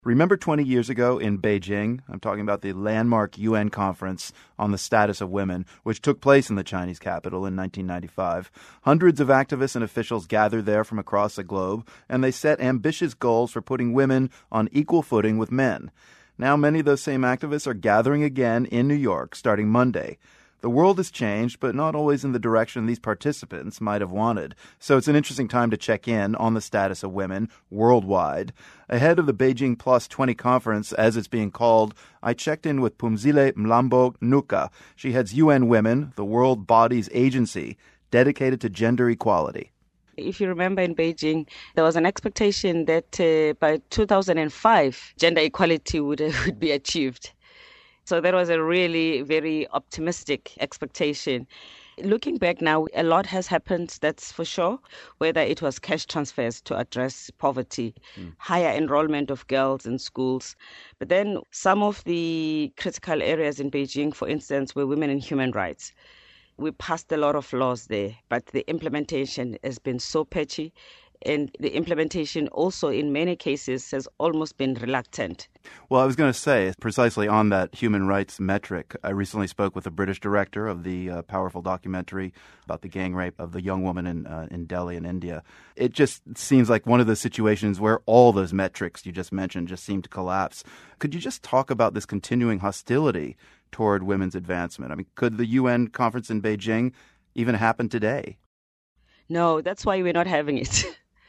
Remember 20 years ago in Beijing? I'm talking about the landmark UN conference on the status of women, which took place in the Chinese capital in 1995. Hundreds of activists and officials gathered there from across the globe, and they set ambitious goals for putting women on equal footing with men. Now many of those same activists are gathering again in New York starting Monday. The world has changed, but not always in the direction these participants might have wanted. So it's an interesting time to check in on the status of women worldwide. Ahead of the Beijing Plus 20 conference, as it's being called, I checked in with Phumzile Mlambo Ngcuka. She heads UN Women, the world body's agency dedicated to gender equality. If you remember in Beijing, there was an expectation that by 2005, gender equality would be achieved. So that was a really very optimistic expectation. Looking back now, a lot has happened, that's for sure, whether it was cash transfers to address poverty, higher enrollment of girls in schools. But then some of the critical areas in Beijing, for instance, were women and human rights. We passed a lot of laws there, but the implementation has been so patchy. And the implementation also, in many cases, has almost been reluctant. Well, I was going to say, precisely on that human rights metric, I recently spoke with the British director of the powerful documentary about the gang rape of the young woman in Delhi in India. It just seems like one of those situations where all those metrics you just mentioned just seem to collapse. Could you just talk about this continuing hostility toward women's advancement? I mean, could the UN conference in Beijing even happen today? No, that's why we're not having it.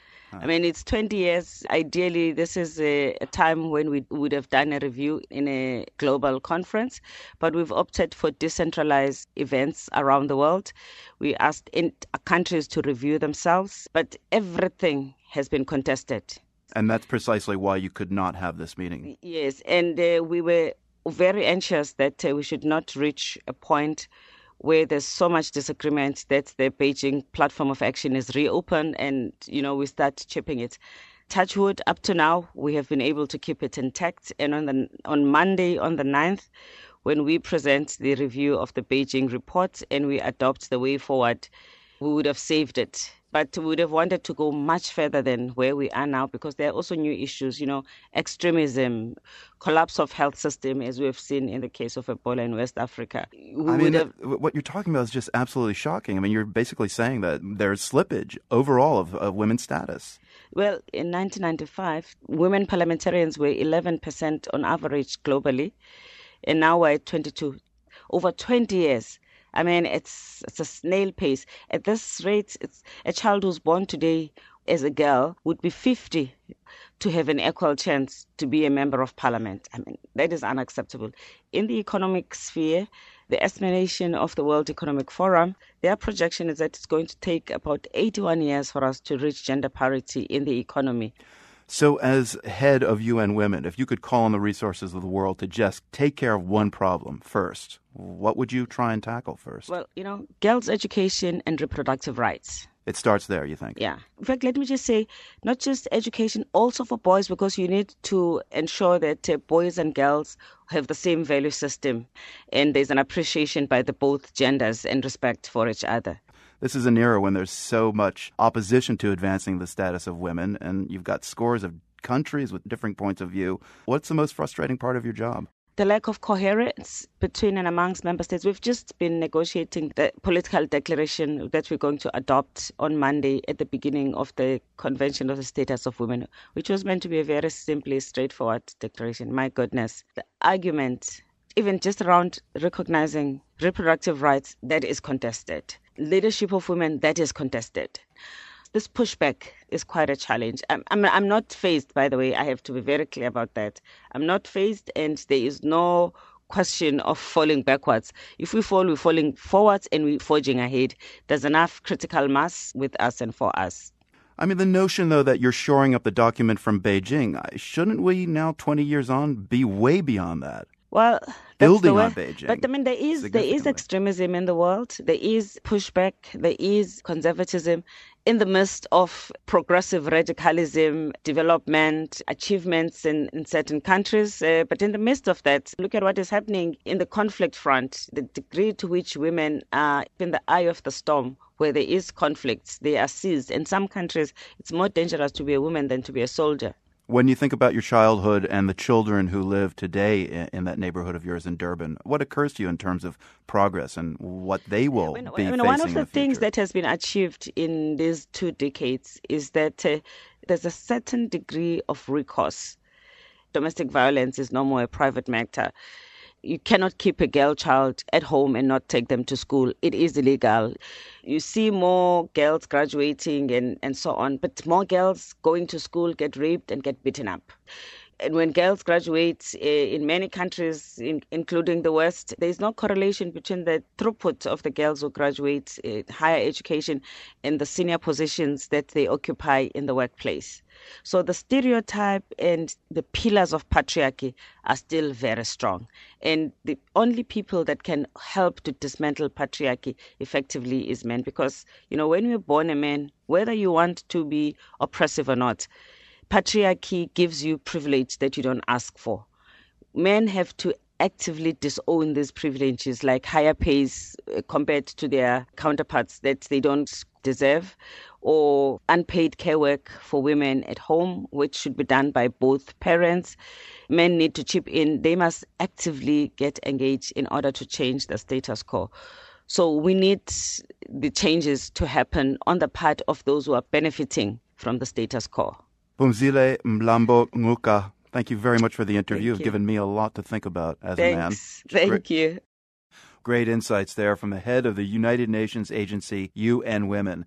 I mean, it's 20 years. Ideally, this is a time when we would have done a review in a global conference, but we've opted for decentralized events around the world. We asked countries to review themselves, but everything has been contested. And that's precisely why you could not have this meeting. Yes, and we were very anxious that we should not reach a point where there's so much disagreement that the Beijing Platform of Action is reopened and, we start chipping it. Touch wood, up to now, we have been able to keep it intact. And on Monday, on the 9th, when we present the review of the Beijing report and we adopt the way forward, we would have saved it. But we would have wanted to go much further than where we are now because there are also new issues, extremism, collapse of health system, as we have seen in the case of Ebola in West Africa. What you're talking about is just absolutely shocking. I mean, you're basically saying that there's slippage overall of women's status. Well, in 1995, women parliamentarians were 11% on average globally, and now we're at 22%. Over 20 years. I mean, it's a snail pace. At this rate, a child who's born today as a girl would be 50 to have an equal chance to be a member of parliament. I mean, that is unacceptable. In the economic sphere, the estimation of the World Economic Forum, their projection is that it's going to take about 81 years for us to reach gender parity in the economy. So as head of UN Women, if you could call on the resources of the world to just take care of one problem first, what would you try and tackle first? Well, girls' education and reproductive rights. It starts there, you think? Yeah. In fact, let me just say, not just education, also for boys, because you need to ensure that boys and girls have the same value system and there's an appreciation by the both genders and respect for each other. This is an era when there's so much opposition to advancing the status of women, and you've got scores of countries with different points of view. What's the most frustrating part of your job? The lack of coherence between and amongst member states. We've just been negotiating the political declaration that we're going to adopt on Monday at the beginning of the Convention of the Status of Women, which was meant to be a very simply straightforward declaration. My goodness. The argument, even just around recognizing reproductive rights, that is contested. Leadership of women, that is contested. This pushback is quite a challenge. I'm not fazed, by the way. I have to be very clear about that. I'm not fazed, and there is no question of falling backwards. If we fall, we're falling forwards and we're forging ahead. There's enough critical mass with us and for us. I mean, the notion, though, that you're shoring up the document from Beijing, shouldn't we now, 20 years on, be way beyond that? Well, building on Beijing. But I mean, there is extremism in the world. There is pushback. There is conservatism in the midst of progressive radicalism, development, achievements in certain countries. But in the midst of that, look at what is happening in the conflict front, the degree to which women are in the eye of the storm. Where there is conflict, they are seized. In some countries, it's more dangerous to be a woman than to be a soldier. When you think about your childhood and the children who live today in that neighborhood of yours in Durban, what occurs to you in terms of progress and what they will be facing one of the in things future? that has been achieved in these 2 decades is that there's a certain degree of recourse. Domestic violence is no more a private matter. You cannot keep a girl child at home and not take them to school. It is illegal. You see more girls graduating and so on, but more girls going to school get raped and get beaten up. And when girls graduate in many countries, including the West, there's no correlation between the throughput of the girls who graduate higher education and the senior positions that they occupy in the workplace. So the stereotype and the pillars of patriarchy are still very strong. And the only people that can help to dismantle patriarchy effectively is men. Because, when you're born a man, whether you want to be oppressive or not, patriarchy gives you privilege that you don't ask for. Men have to actively disown these privileges, like higher pays compared to their counterparts that they don't deserve, or unpaid care work for women at home, which should be done by both parents. Men need to chip in. They must actively get engaged in order to change the status quo. So we need the changes to happen on the part of those who are benefiting from the status quo. Phumzile Mlambo Ngcuka, thank you very much for the interview. You've you. given me a lot to think about as a man. Thank you. Great insights there from the head of the United Nations agency, UN Women.